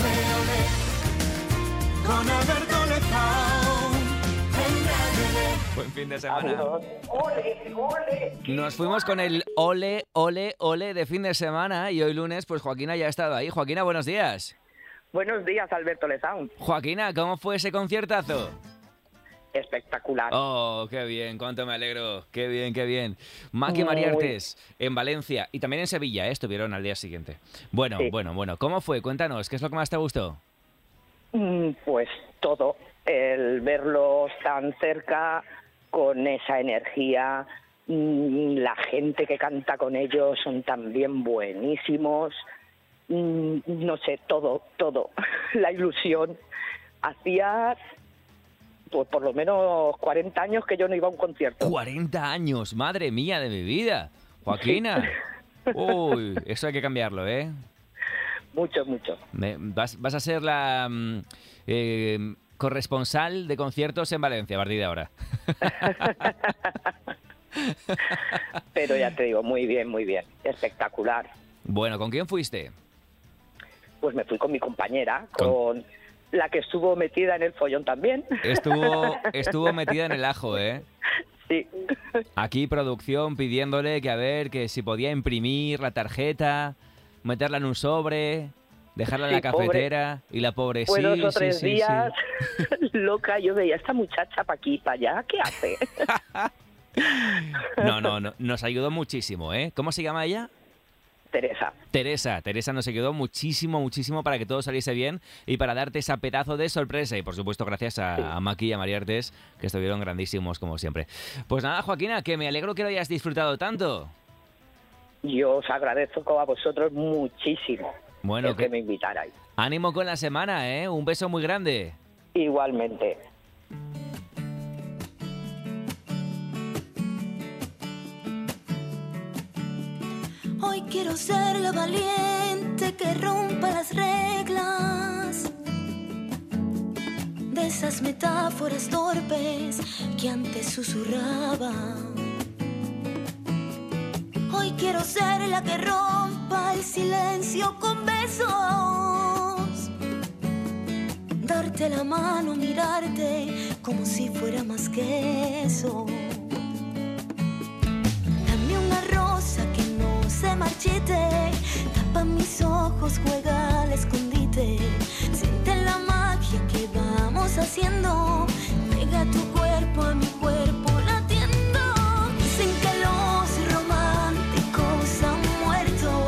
[SPEAKER 5] Con Alberto Lezao.
[SPEAKER 2] Buen fin de semana.
[SPEAKER 20] Ole, ole.
[SPEAKER 2] Nos fuimos con el ole, ole, ole de fin de semana y hoy lunes pues Joaquina ya ha estado ahí. Joaquina, buenos días.
[SPEAKER 20] Buenos días, Alberto Lezao.
[SPEAKER 2] Joaquina, ¿cómo fue ese conciertazo?
[SPEAKER 20] Espectacular.
[SPEAKER 2] Oh, qué bien, cuánto me alegro. Qué bien, qué bien. Maki
[SPEAKER 20] Muy.
[SPEAKER 2] Mariartes en Valencia y también en Sevilla, ¿eh? Estuvieron al día siguiente. Bueno,
[SPEAKER 20] Sí.
[SPEAKER 2] bueno, bueno. ¿Cómo fue? Cuéntanos, ¿qué es lo que más te gustó?
[SPEAKER 20] Mm, Pues todo. El verlos tan cerca, con esa energía, Mm, La gente que canta con ellos son también buenísimos. Mm, No sé, todo, todo. La ilusión. Hacía, pues por lo menos cuarenta años que yo no iba a un concierto.
[SPEAKER 2] cuarenta años, madre mía de mi vida. Joaquina. Uy, eso hay que cambiarlo, ¿eh?
[SPEAKER 20] Mucho, mucho.
[SPEAKER 2] Me- vas, vas a ser la mm, eh, corresponsal de conciertos en Valencia a partir de ahora.
[SPEAKER 20] Pero ya te digo, muy bien, muy bien. Espectacular.
[SPEAKER 2] Bueno, ¿con quién fuiste?
[SPEAKER 20] Pues me fui con mi compañera, con la que estuvo metida en el follón también.
[SPEAKER 2] Estuvo, estuvo metida en el ajo, ¿eh?
[SPEAKER 20] Sí.
[SPEAKER 2] Aquí producción pidiéndole que a ver, que si podía imprimir la tarjeta, meterla en un sobre, dejarla en
[SPEAKER 20] Sí,
[SPEAKER 2] la cafetera y la pobre
[SPEAKER 20] Fue
[SPEAKER 2] sí,
[SPEAKER 20] dos o
[SPEAKER 2] sí,
[SPEAKER 20] tres
[SPEAKER 2] sí,
[SPEAKER 20] días loca. Yo veía a esta muchacha para aquí, para allá. ¿Qué hace?
[SPEAKER 2] sí. No, no, no, nos ayudó muchísimo, ¿eh? ¿Cómo se llama ella?
[SPEAKER 20] Teresa.
[SPEAKER 2] Teresa, Teresa nos ayudó muchísimo, muchísimo para que todo saliese bien y para darte esa pedazo de sorpresa. Y por supuesto, gracias a, a Maki y a María Artes, que estuvieron grandísimos como siempre. Pues nada, Joaquina, que me alegro que lo hayas disfrutado tanto.
[SPEAKER 20] Yo os agradezco a vosotros muchísimo
[SPEAKER 2] Bueno,
[SPEAKER 20] el que
[SPEAKER 2] que-
[SPEAKER 20] me invitarais.
[SPEAKER 2] Ánimo con la semana, ¿eh? Un beso muy grande.
[SPEAKER 20] Igualmente.
[SPEAKER 1] Hoy quiero ser la valiente que rompa las reglas de esas metáforas torpes que antes susurraba. Hoy quiero ser la que rompa el silencio con besos, darte la mano, mirarte como si fuera más que eso. Dame una rosa que no se marchite, tapa mis ojos, juega al escondite. Siente la magia que vamos haciendo, pega tu cuerpo a mi cuerpo latiendo. Dicen que los románticos han muerto,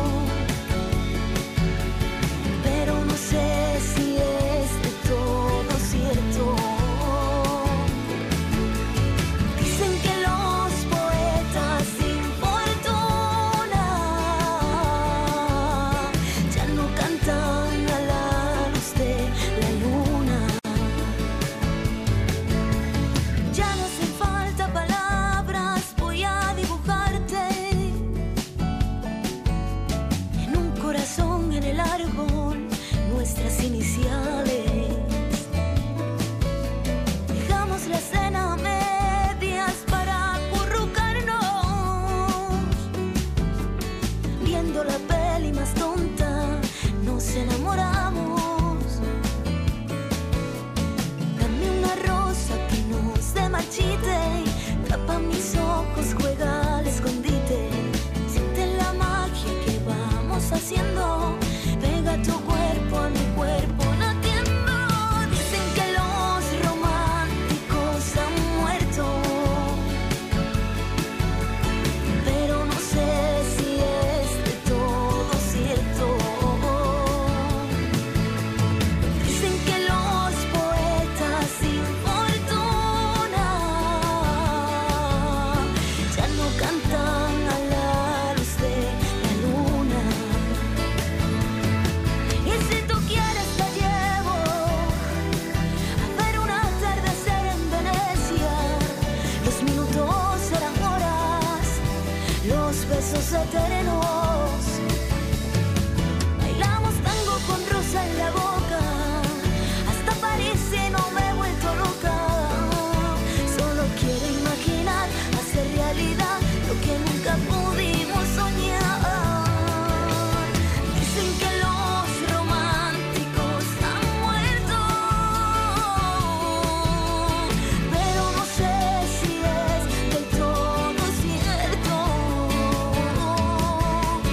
[SPEAKER 1] pero no sé si es de todo cierto. Dicen que los poetas sin fortuna ya no cantan a la luz de la luna. Ya no hacen falta palabras, voy a dibujarte en un corazón en el árbol nuestras iniciales. Dejamos la escena a medias para acurrucarnos, viendo la peli más tonta, nos enamoramos. Dame una rosa que no se marchite, tapa mis ojos, juega al escondite. Siente la magia que vamos haciendo, pega tu cuerpo a mi cuerpo latiendo. Dicen que los románticos han muerto, pero no sé si es de todo cierto. Dicen que los poetas sin fortuna ya no cantan a la luz de la luna. Y si tú quieres te llevo a ver un atardecer en Venecia. Los minutos serán horas, los besos eternos. Bailamos tango con rosa en la boca, hasta París y no me he vuelto loca. Solo quiero imaginar, hacer realidad lo que nunca pudimos soñar. Dicen que los románticos han muerto, pero no sé si es del todo cierto.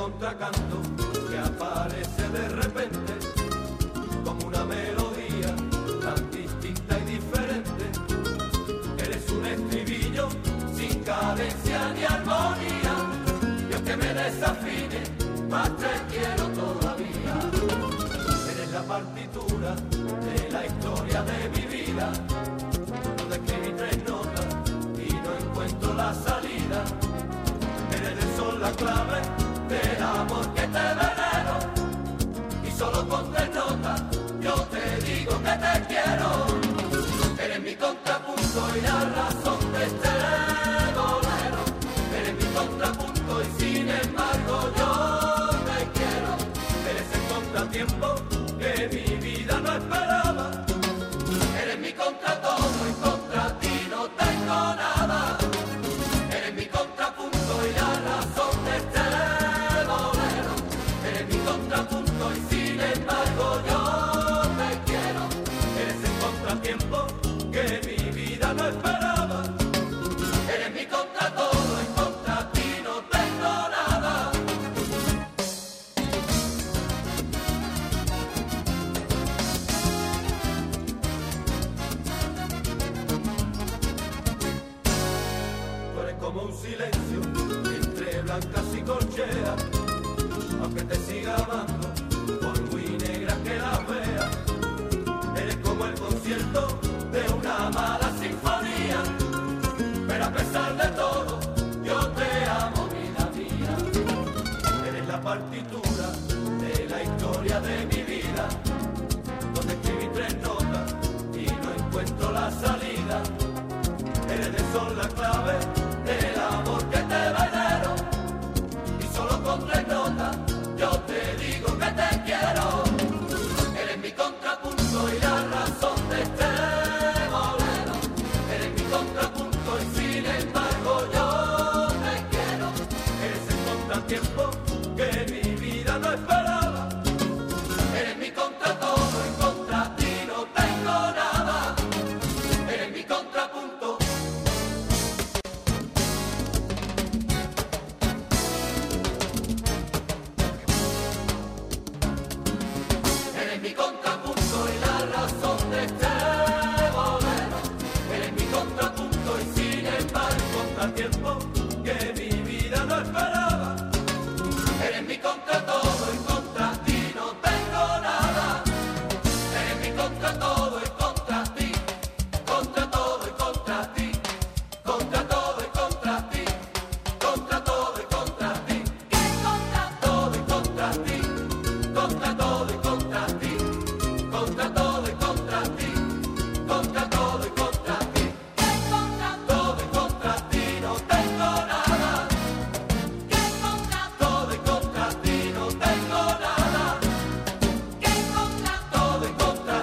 [SPEAKER 14] contracanto que aparece de repente como una melodía tan distinta y diferente. Eres un estribillo sin cadencia ni armonía, y aunque me desafine, más te quiero todavía. Eres la partitura de la historia de mi vida, donde escribí tres notas y no encuentro la salida. Eres el sol, la clave del amor que te venero, y solo con tres notas yo te digo que te quiero. Eres mi contrapunto y la razón de este bolero. Eres mi contrapunto y sin embargo yo te quiero. Eres el contratiempo que mi vida no esperaba. Eres mi contra todo y contra ti no tengo nada. Eres mi contrapunto y la razón de este bolero. Eres mi contrapunto y sin embargo yo te quiero. Eres el contratiempo que mi vida no esperaba. Eres mi contra todo y contra ti no tengo nada. Tú eres como un silencio entre blancas y corcheas, aunque te siga amando por muy negra que la vea. Eres como el concierto de una mala sinfonía, pero a pesar de todo yo te amo, vida mía. Eres la partitura de la historia de mi vida, donde escribí tres notas y no encuentro la salida. Eres el sol, la clave del amor que te venero, y solo con tres notas yo te digo que te quiero. Eres mi contrapunto y la razón de este bolero. Eres mi contrapunto y sin embargo yo te quiero. Eres el contratiempo que mi vida no esperaba. Eres mi contra todo y contra ti no tengo nada. Eres mi contrapunto. Eres mi contrapunto y la razón de este bolero. Eres mi contrapunto y sin embargo contratiempo que mi vida no esperaba. Eres mi contra todo y contra ti no tengo nada. Eres mi contra todo y contra ti, contra todo y contra ti, contra todo y contra ti, contra todo y contra ti, contra todo y contra ti, contra todo y contra ti, contra todo y contra ti, contra todo y contra ti, contra todo y contra ti no tengo nada. Que contra todo y contra ti no tengo nada. Que contra todo y contra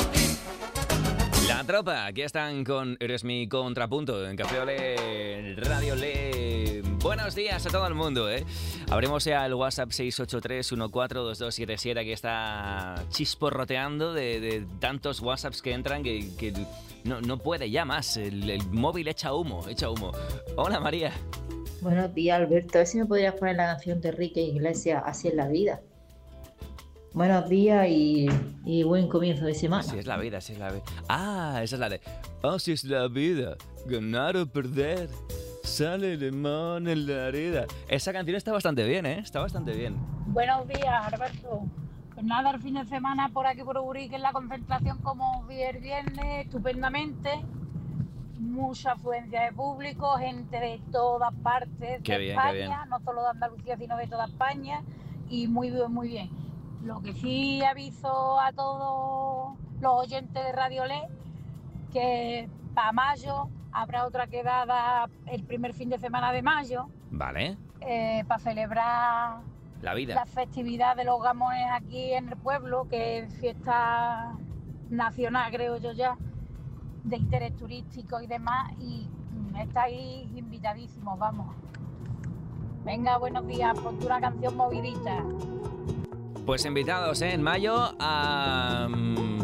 [SPEAKER 14] ti.
[SPEAKER 2] La tropa, aquí están con Eres mi contrapunto en Café Olé, Radio Olé. Buenos días a todo el mundo, ¿eh? Abrimos ya el WhatsApp seis ocho tres uno cuatro dos dos siete siete, que está chisporroteando de, de tantos WhatsApps que entran que, que no, no puede ya más. El, el móvil echa humo, echa humo. Hola, María.
[SPEAKER 3] Buenos días, Alberto. A ver si me podrías poner la canción de Enrique Iglesias, Así es la vida. Buenos días y, y buen comienzo de semana.
[SPEAKER 2] Así es la vida, así es la vida. Ah, esa es la de Así es la vida, ganar o perder, sale limón en la herida. Esa canción está bastante bien, ¿eh? Está bastante bien.
[SPEAKER 4] Buenos días, Alberto. Pues nada, el fin de semana por aquí por Urique en la concentración, como vi el viernes, estupendamente. Mucha afluencia de público, gente de todas partes
[SPEAKER 2] Qué
[SPEAKER 4] de
[SPEAKER 2] bien,
[SPEAKER 4] España,
[SPEAKER 2] qué bien.
[SPEAKER 4] no solo de Andalucía, sino de toda España, y muy bien, muy bien. Lo que sí aviso a todos los oyentes de Radio Olé, que para mayo habrá otra quedada el primer fin de semana de mayo,
[SPEAKER 2] Vale,
[SPEAKER 4] eh, para celebrar
[SPEAKER 2] la vida.
[SPEAKER 4] la festividad de los gamones aquí en el pueblo, que es fiesta nacional, creo yo ya, de interés turístico y demás, y mm, estáis invitadísimos, vamos. Venga, buenos días, ponte una canción movidita.
[SPEAKER 2] Pues invitados, ¿eh? En mayo a, mm,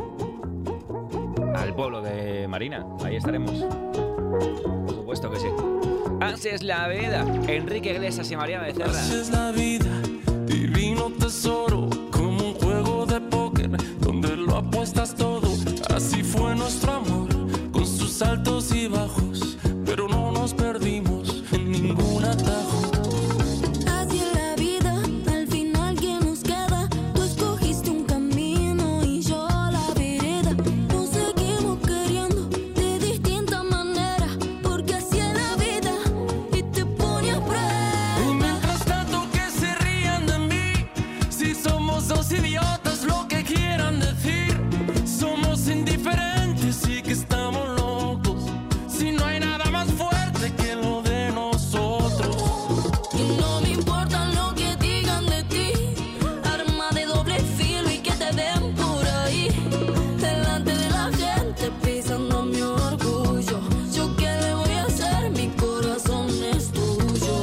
[SPEAKER 2] al pueblo de Marina. Ahí estaremos. Por supuesto que sí. Así es la vida. Enrique Iglesias y María Becerra.
[SPEAKER 23] Así es la vida, vivir
[SPEAKER 6] divino tesoro, como un juego de póker donde lo apuestas todo. Así fue nuestro amor, con sus altos y bajos, pero no nos perdimos en ningún atajo.
[SPEAKER 1] Así es la vida, al final ¿qué nos queda? Tú escogiste un camino y yo la vereda. Nos seguimos queriendo de distintas maneras, porque así es la vida y te pone a prueba.
[SPEAKER 6] Y mientras tanto que se rían de mí, si somos dos idiotas, lo que quieran decir, somos indiferentes y que estamos locos, si no hay nada más fuerte que lo de nosotros.
[SPEAKER 1] Y no me importa lo que digan de ti, arma de doble filo y que te den por ahí, delante de la gente pisando mi orgullo. Yo qué le voy a hacer, mi corazón es tuyo.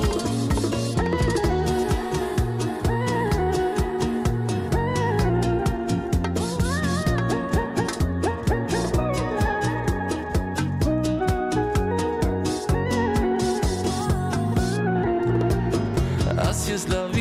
[SPEAKER 6] Así es la